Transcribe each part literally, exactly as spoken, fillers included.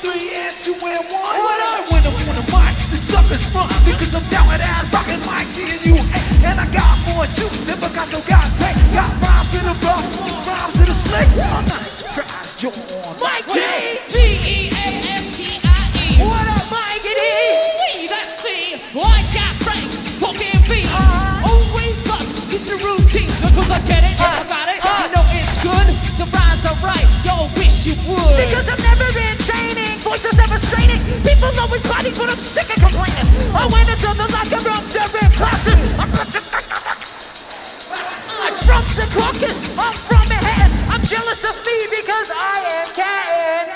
three, and two, and one. What up? When I'm on the mic, the suckers run because I'm down with that rockin' Mike D and you. And I got more juice than Picasso got paid. Got rhymes to the bro, rhymes to the slick. I'm not surprised you're on Mike D. B E A S T I E. What up, Mike D? We, that's me. I got brains, fucking beats. Uh-huh. Always got it's the routine. Because I get it, uh, I got it. Uh, I know it's good. The rhymes are right. Yo, wish you would. Because I've never been training. Voices never straining. People always fighting, but I'm sick of complaining. I went into the locker room during classes. I'm from Secaucus. I'm from Manhattan. I'm jealous of me because I am Canton.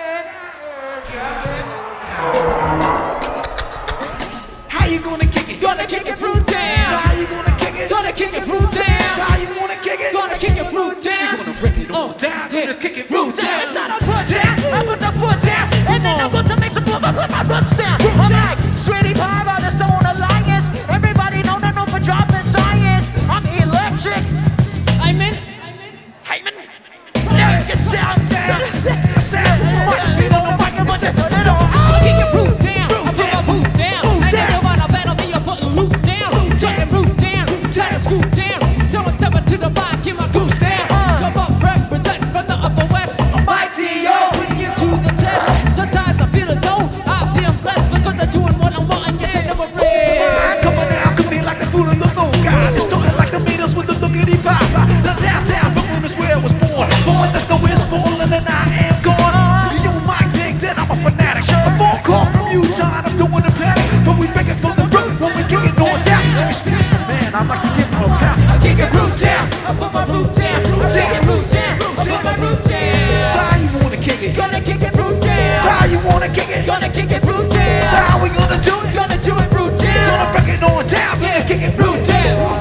How you gonna kick it? Gonna kick it fruit down. So how you gonna kick it? Gonna kick it fruit down. So how you gonna kick it? Gonna kick it fruit down. You gonna break it all Oh, down? yeah. Gonna kick it fruit down. It's not a foot down. I put the foot down. And then I want to make the move. I put my roots down. I'm like Sweetie Pie by the Stone Alliance. Everybody know that no for dropping science. I'm electric. I'm in. Hyman. Now get down, down. I said, what? You know the mic, but you put it on. I'll kick your fruit down. I'll put my boot down. And if you wanna battle me, you're putting loot down. Turn your fruit down. Try to scoop down. Someone stepping to the mic, give my goose down. Come up, represent from the upper west. Mike D O. Putting you to the test. Sometimes I feel as though I feel blessed because I'm doing what I want and yes, I never rest. Coming out, could be like the food of the low guy. Distorted like the Beatles with the lookity pop. The downtown boom is where I was born. But when the snow is falling and I am gone, you might think that I'm a fanatic. A phone call from Utah, I'm doing the panic. But we make it for the root when we kick it on down. Jimmy Spears, man, I like to get more pound. I kick your root down. I put my root down. I take your root down. I put my root down. So how you wanna kick it? Gonna kick it root down. So how you wanna kick it? Gonna kick it root So down. how we gonna do it? Gonna do it root down. Gonna break it on down. Gonna kick it root down.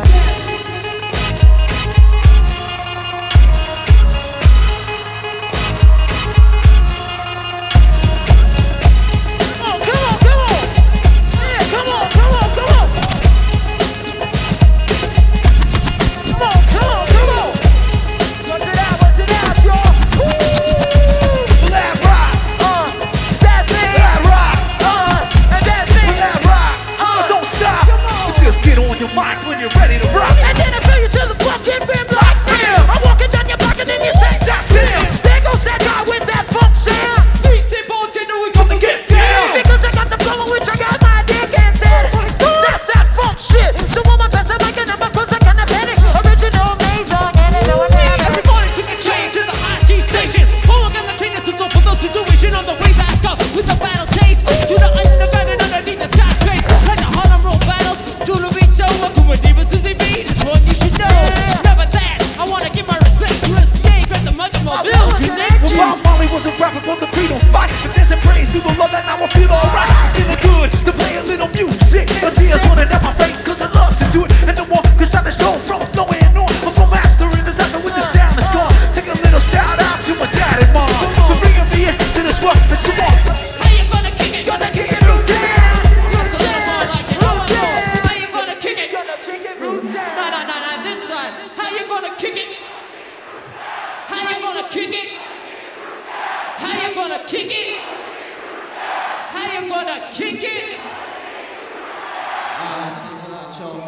Mind when you're ready to rock. And then I feel you to the fucking rim like bam. I'm walking down your block and then you say, That's him. there goes that guy with that funk sound. Beats and bullshit, we Come and get down. Because I got the flow in which I got my dick and said, that's that funk shit. So on my best, I'm like an number, cause I kind of panic. Original major, and it know Everybody take a train to the I C station. Oh, I got the train, this is for the situation on the way back up with the battle chase to the underground and underneath the skyscraper. Like the Harlem Roll battles, to the beat show up from a diva Susie B. It's one you should know. Never that, I wanna give my respect to the snake, grab the mug of my bill, connect you. Well, Bob Marley was a rapper from the freedom fight, but there's a praise through the love that now I feel alright. Feeling good to play a little music. The tears running down my face cause I love to do it. And the more can stop the stroll from flowing on. But for mastering, there's nothing with the sound is gone. Take a little shout out to my dad and mom for bringing me into this world for so long. How you gonna kick it? Gonna kick it root down. That's a little more like roll roll. How you gonna kick it? gonna kick it root down. No, no, no, no, this side. How you gonna kick it? How you gonna kick it? How you gonna kick it? How you gonna kick it? Alright, thanks a lot, Joe.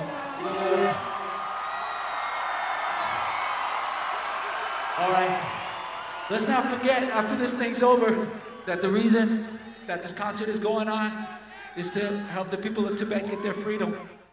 All right. Let's not forget, after this thing's over, that the reason that this concert is going on is to help the people of Tibet get their freedom.